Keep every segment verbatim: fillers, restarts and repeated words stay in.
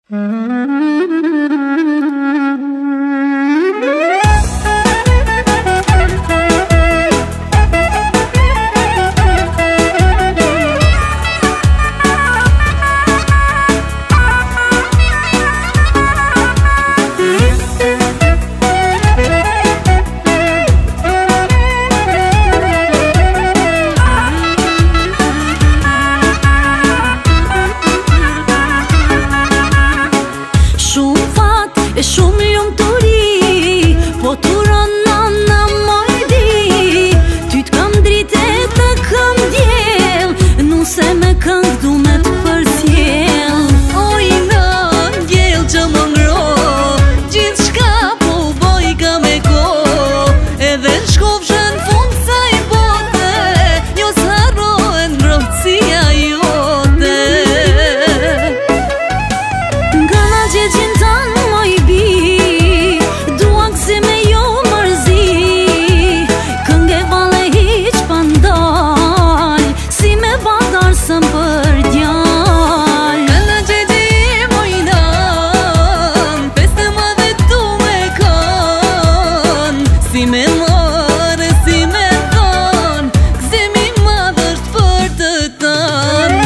E shumë ljumë të ri, po të rëna në mojdi. Ty t'kam drite të këm djel, nuse me këngë du me të përcjel. Oj në djel që më ngro, gjithë shka po boj ka me ko. Edhe shkofshën fund sa i bote, jo s'harrohen ngrohtësia jote. Nga na gjegjin tanë si me mare, si me thon, këzemi madhësht për të tanë.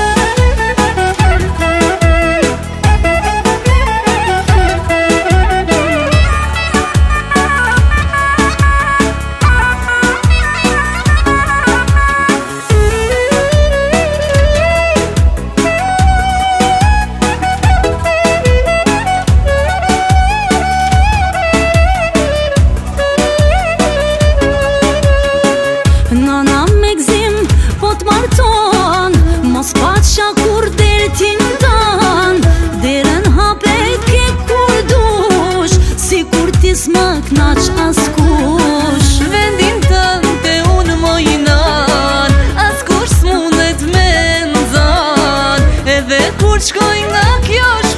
Nana me gzim, po t'marton, mos paqa kur dertin tan. Deren hape ke kur dush, si kur ti s'ma knaq as kush. Vendin tën te unë mojnan, as kush s'mundet me nxan. Edhe kur shkoj nga kjo